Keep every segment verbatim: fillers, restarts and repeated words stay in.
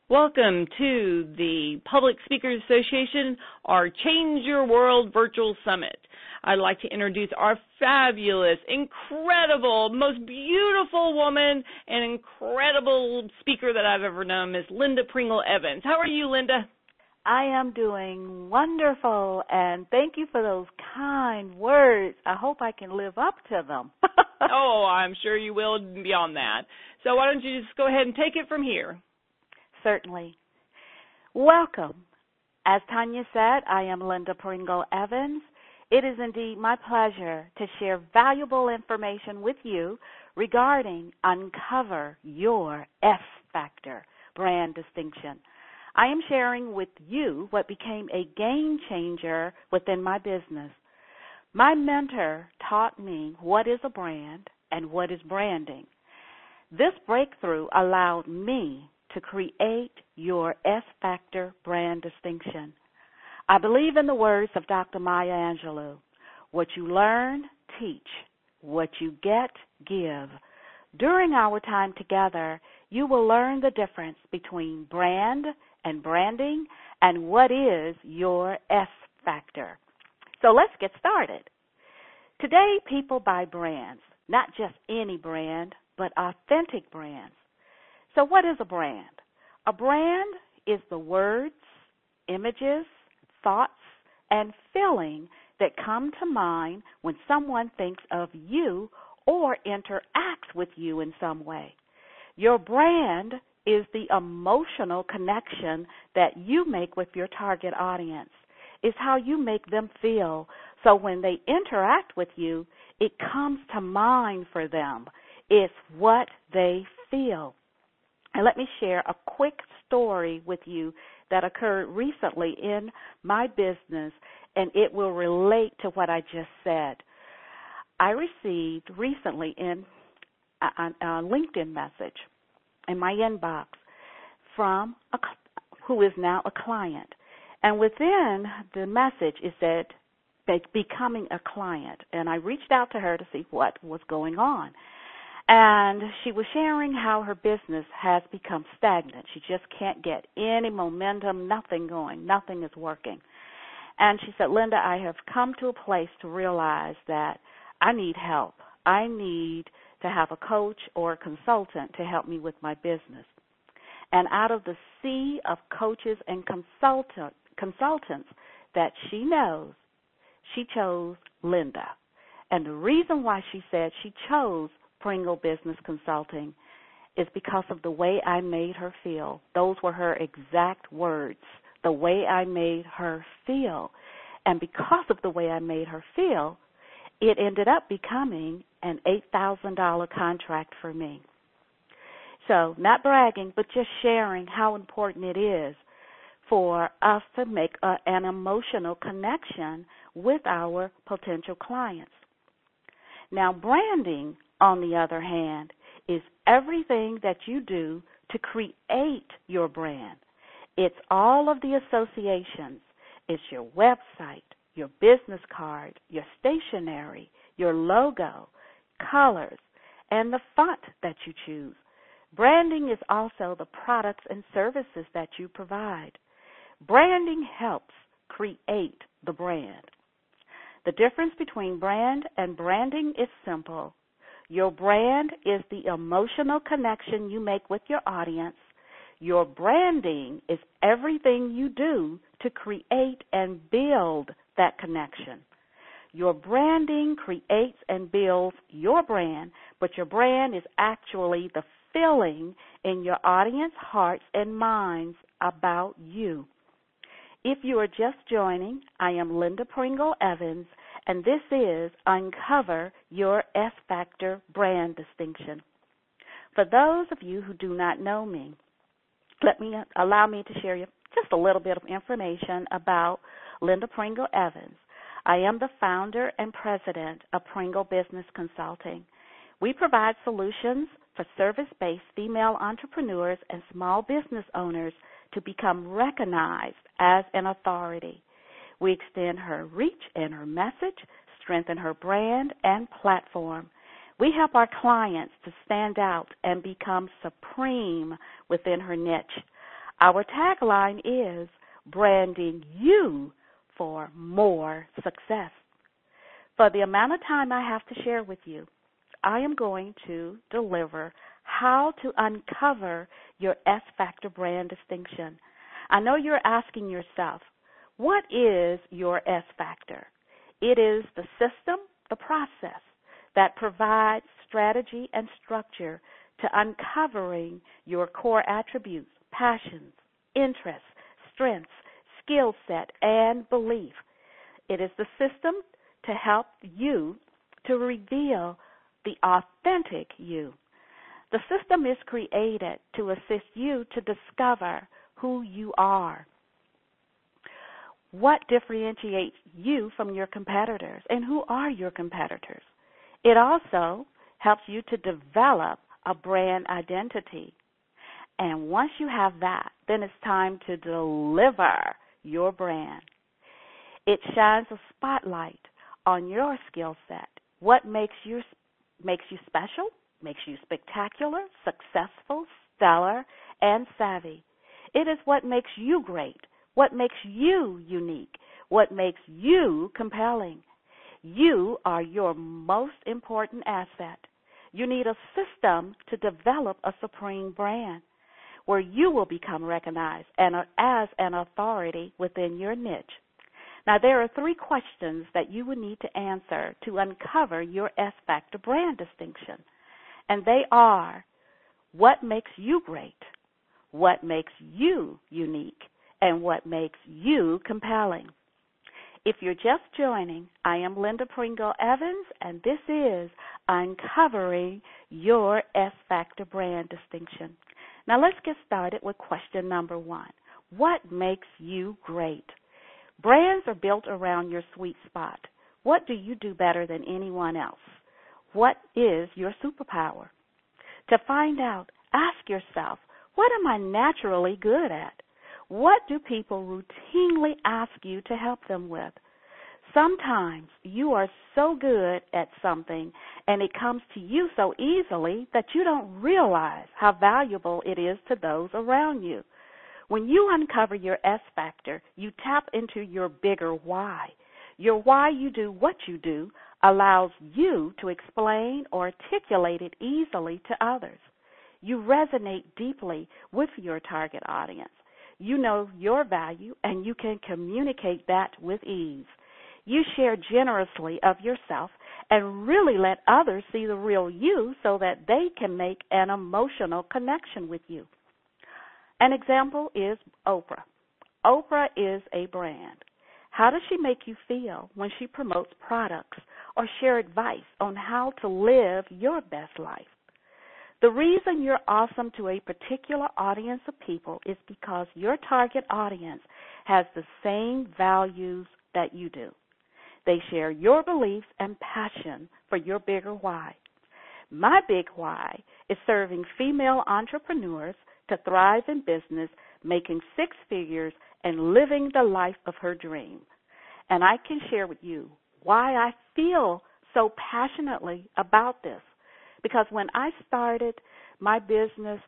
Welcome to the Public Speakers Association, our Change Your World Virtual Summit. I'd like to introduce our fabulous, incredible, most beautiful woman and incredible speaker that I've ever known, Miss Linda Pringle Evans. How are you, Linda? I am doing wonderful, and thank you for those kind words. I hope I can live up to them. Oh, I'm sure you will beyond that. So why don't you just go ahead and take it from here? Certainly. Welcome. As Tanya said, I am Linda Pringle Evans. It is indeed my pleasure to share valuable information with you regarding Uncover Your S-Factor brand distinction. I am sharing with you what became a game changer within my business. My mentor taught me what is a brand and what is branding. This breakthrough allowed me to create your S-Factor brand distinction. I believe in the words of Doctor Maya Angelou, what you learn, teach, what you get, give. During our time together, you will learn the difference between brand and branding and what is your S-Factor. So let's get started. Today, people buy brands, not just any brand, but authentic brands. So what is a brand? A brand is the words, images, thoughts, and feeling that come to mind when someone thinks of you or interacts with you in some way. Your brand is the emotional connection that you make with your target audience. It's how you make them feel. So when they interact with you, it comes to mind for them. It's what they feel. And let me share a quick story with you that occurred recently in my business, and it will relate to what I just said. I received recently in a, a LinkedIn message in my inbox from a, who is now a client. And within the message it said, becoming a client. And I reached out to her to see what was going on. And she was sharing how her business has become stagnant. She just can't get any momentum, nothing going, nothing is working. And she said, Linda, I have come to a place to realize that I need help. I need to have a coach or a consultant to help me with my business. And out of the sea of coaches and consultant, consultants that she knows, she chose Linda. And the reason why she said she chose Pringle Business Consulting is because of the way I made her feel. Those were her exact words, the way I made her feel. And because of the way I made her feel, it ended up becoming an eight thousand dollars contract for me. So not bragging, but just sharing how important it is for us to make a, an emotional connection with our potential clients. Now, branding, on the other hand, is everything that you do to create your brand. It's all of the associations. It's your website, your business card, your stationery, your logo, colors, and the font that you choose. Branding is also the products and services that you provide. Branding helps create the brand. The difference between brand and branding is simple. Your brand is the emotional connection you make with your audience. Your branding is everything you do to create and build that connection. Your branding creates and builds your brand, but your brand is actually the feeling in your audience hearts and minds about you. If you are just joining, I am Linda Pringle Evans, and this is Uncover Your S-Factor brand distinction. For those of you who do not know me, let me allow me to share you just a little bit of information about Linda Pringle Evans. I am the founder and president of Pringle Business Consulting. We provide solutions for service-based female entrepreneurs and small business owners to become recognized as an authority. We extend her reach and her message, strengthen her brand and platform. We help our clients to stand out and become supreme within her niche. Our tagline is branding you for more success. For the amount of time I have to share with you, I am going to deliver how to uncover your S-Factor brand distinction. I know you're asking yourself, what is your S-Factor? It is the system, the process that provides strategy and structure to uncovering your core attributes, passions, interests, strengths, skill set, and belief. It is the system to help you to reveal the authentic you. The system is created to assist you to discover who you are, what differentiates you from your competitors, and who are your competitors. It also helps you to develop a brand identity. And once you have that, then it's time to deliver your brand. It shines a spotlight on your skill set. What makes you makes you special, makes you spectacular, successful, stellar, and savvy. It is what makes you great, what makes you unique, what makes you compelling. You are your most important asset. You need a system to develop a supreme brand where you will become recognized and as an authority within your niche. Now, there are three questions that you would need to answer to uncover your S-Factor brand distinction, and they are, what makes you great? What makes you unique? And what makes you compelling? If you're just joining, I am Linda Pringle Evans, and this is Uncovering Your S-Factor Brand Distinction. Now, let's get started with question number one. What makes you great? Brands are built around your sweet spot. What do you do better than anyone else? What is your superpower? To find out, ask yourself, what am I naturally good at? What do people routinely ask you to help them with? Sometimes you are so good at something and it comes to you so easily that you don't realize how valuable it is to those around you. When you uncover your S-Factor, you tap into your bigger why. Your why you do what you do allows you to explain or articulate it easily to others. You resonate deeply with your target audience. You know your value, and you can communicate that with ease. You share generously of yourself and really let others see the real you so that they can make an emotional connection with you. An example is Oprah. Oprah is a brand. How does she make you feel when she promotes products or share advice on how to live your best life? The reason you're awesome to a particular audience of people is because your target audience has the same values that you do. They share your beliefs and passion for your bigger why. My big why is serving female entrepreneurs to thrive in business, making six figures, and living the life of her dream. And I can share with you why I feel so passionately about this. Because when I started my business,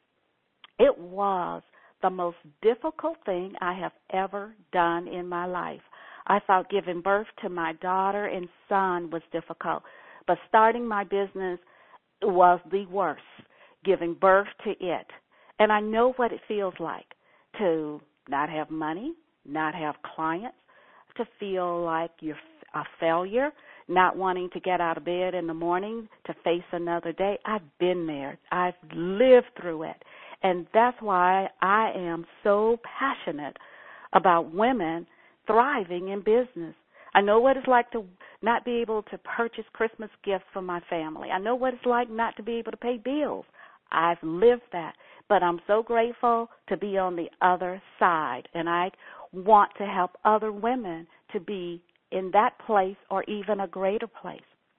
it was the most difficult thing I have ever done in my life. I thought giving birth to my daughter and son was difficult, but starting my business was the worst, giving birth to it. And I know what it feels like to not have money, not have clients, to feel like you're a failure, not wanting to get out of bed in the morning to face another day. I've been there. I've lived through it. And that's why I am so passionate about women thriving in business. I know what it's like to not be able to purchase Christmas gifts for my family. I know what it's like not to be able to pay bills. I've lived that. But I'm so grateful to be on the other side, and I want to help other women to be in that place or even a greater place.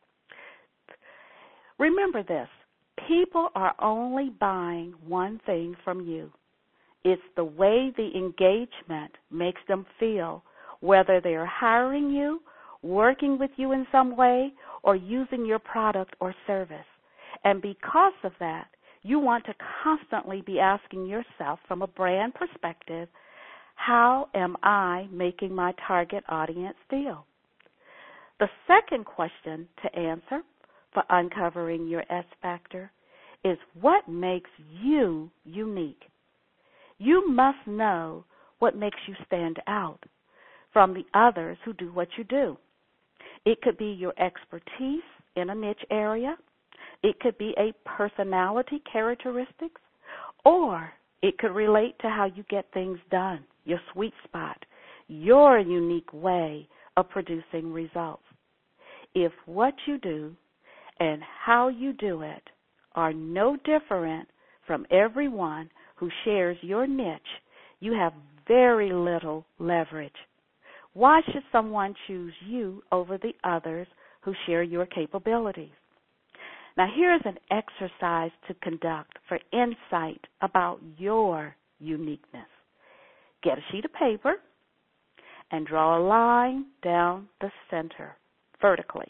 Remember this, people are only buying one thing from you. It's the way the engagement makes them feel, whether they're hiring you, working with you in some way, or using your product or service. And because of that, You want to constantly be asking yourself from a brand perspective, how am I making my target audience feel? The second question to answer for uncovering your S factor is what makes you unique. You must know what makes you stand out from the others who do what you do. It could be your expertise in a niche area. It could be a personality characteristics, or it could relate to how you get things done, your sweet spot, your unique way of producing results. If what you do and how you do it are no different from everyone who shares your niche, you have very little leverage. Why should someone choose you over the others who share your capabilities? Now, here's an exercise to conduct for insight about your uniqueness. Get a sheet of paper and draw a line down the center vertically.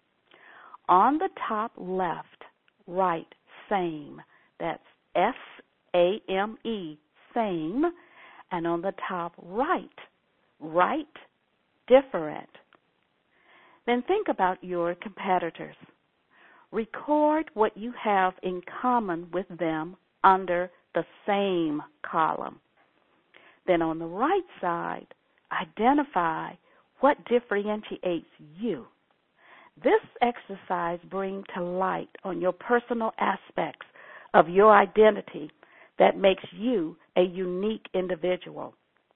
On the top left, write same. That's S A M E, same. And on the top right, write different. Then think about your competitors. Record what you have in common with them under the same column. Then on the right side, identify what differentiates you. This exercise brings to light on your personal aspects of your identity that makes you a unique individual.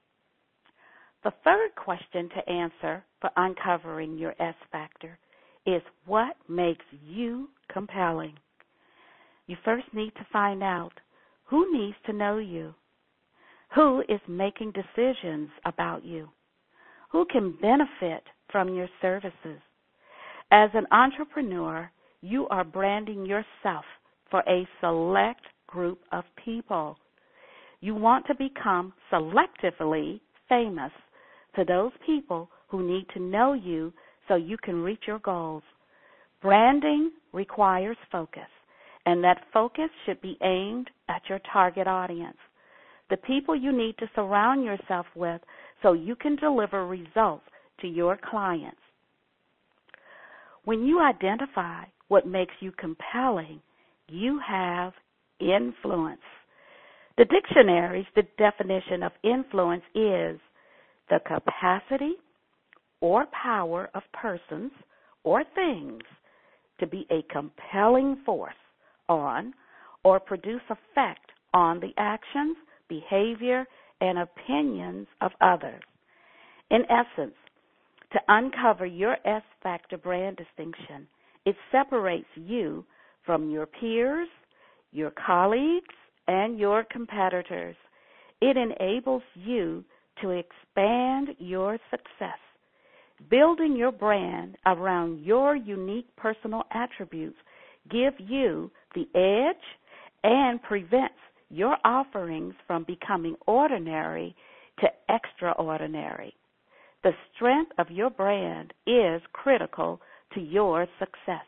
The third question to answer for uncovering your S factor is what makes you compelling. You first need to find out who needs to know you, who is making decisions about you, who can benefit from your services. As an entrepreneur, you are branding yourself for a select group of people. You want to become selectively famous to those people who need to know you so you can reach your goals. Branding requires focus, and that focus should be aimed at your target audience, the people you need to surround yourself with so you can deliver results to your clients. When you identify what makes you compelling, you have influence. The dictionary's the definition of influence is the capacity or power of persons or things to be a compelling force on or produce effect on the actions, behavior, and opinions of others. In essence, to uncover your S factor brand distinction, it separates you from your peers, your colleagues, and your competitors. It enables you to expand your success. Building your brand around your unique personal attributes give you the edge and prevents your offerings from becoming ordinary to extraordinary. The strength of your brand is critical to your success.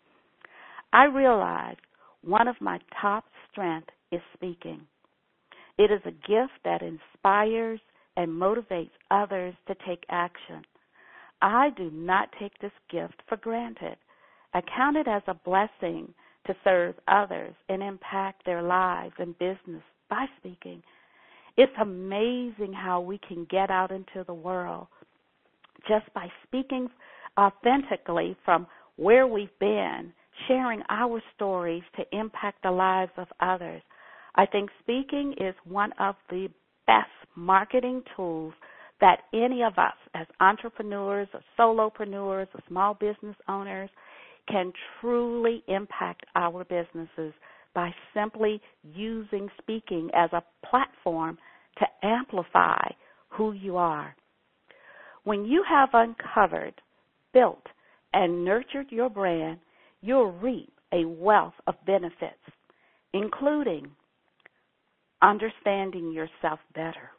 I realize one of my top strengths is speaking. It is a gift that inspires and motivates others to take action. I do not take this gift for granted. I count it as a blessing to serve others and impact their lives and business by speaking. It's amazing how we can get out into the world just by speaking authentically from where we've been, sharing our stories to impact the lives of others. I think speaking is one of the best marketing tools that any of us as entrepreneurs or solopreneurs or small business owners can truly impact our businesses by simply using speaking as a platform to amplify who you are. When you have uncovered, built, and nurtured your brand, you'll reap a wealth of benefits, including understanding yourself better,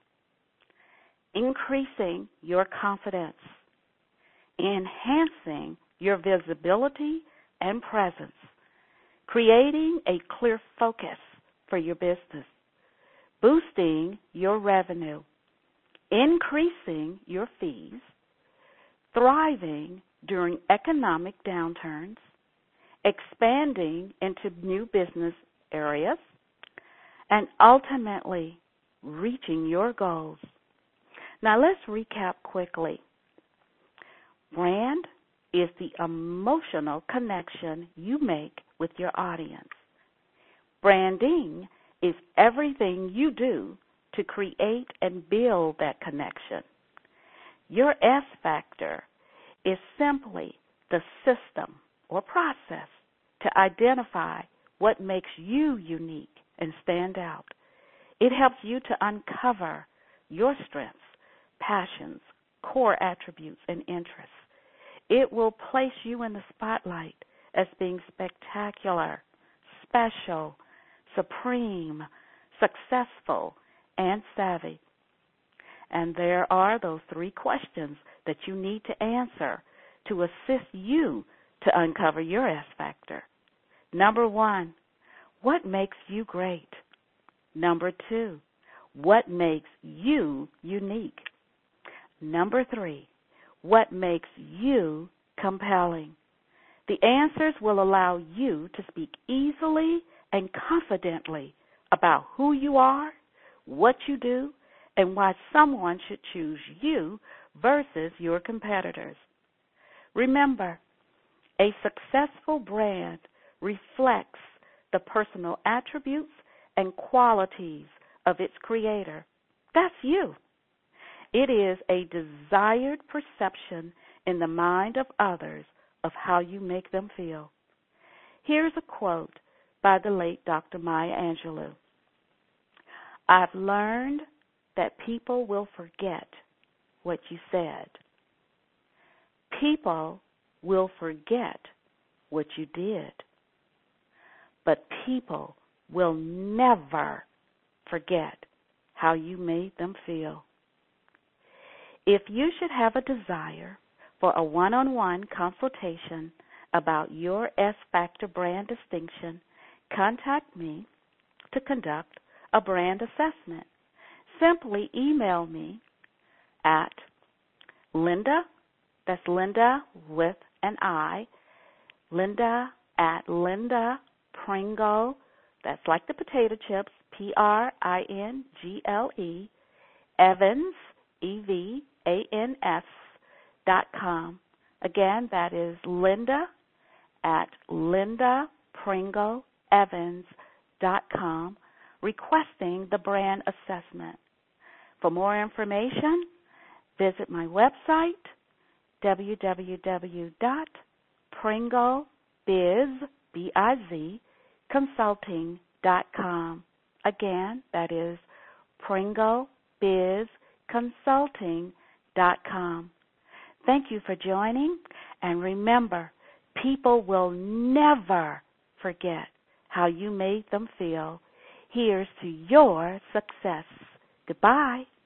increasing your confidence, enhancing your visibility and presence, creating a clear focus for your business, boosting your revenue, increasing your fees, thriving during economic downturns, expanding into new business areas, and ultimately reaching your goals. Now let's recap quickly. Brand is the emotional connection you make with your audience. Branding is everything you do to create and build that connection. Your S factor is simply the system or process to identify what makes you unique and stand out. It helps you to uncover your strengths, passions, core attributes, and interests. It will place you in the spotlight as being spectacular, special, supreme, successful, and savvy. And there are those three questions that you need to answer to assist you to uncover your S factor. Number one, what makes you great? Number two, what makes you unique? Number three, what makes you compelling? The answers will allow you to speak easily and confidently about who you are, what you do, and why someone should choose you versus your competitors. Remember, a successful brand reflects the personal attributes and qualities of its creator. That's you. It is a desired perception in the mind of others of how you make them feel. Here's a quote by the late Doctor Maya Angelou. I've learned that people will forget what you said. People will forget what you did. But people will never forget how you made them feel. If you should have a desire for a one-on-one consultation about your S-Factor brand distinction, contact me to conduct a brand assessment. Simply email me at Linda, that's Linda with an I, Linda at Linda Pringle, that's like the potato chips, P R I N G L E, Evans, E V A N S, dot com. Again, that is Linda at Linda Pringle Evans dot com, requesting the brand assessment. For more information, visit my website, w w w dot pringle biz consulting dot com. Again, that is pringle biz consulting dot com. Thank you for joining, and remember, people will never forget how you made them feel. Here's to your success. Goodbye.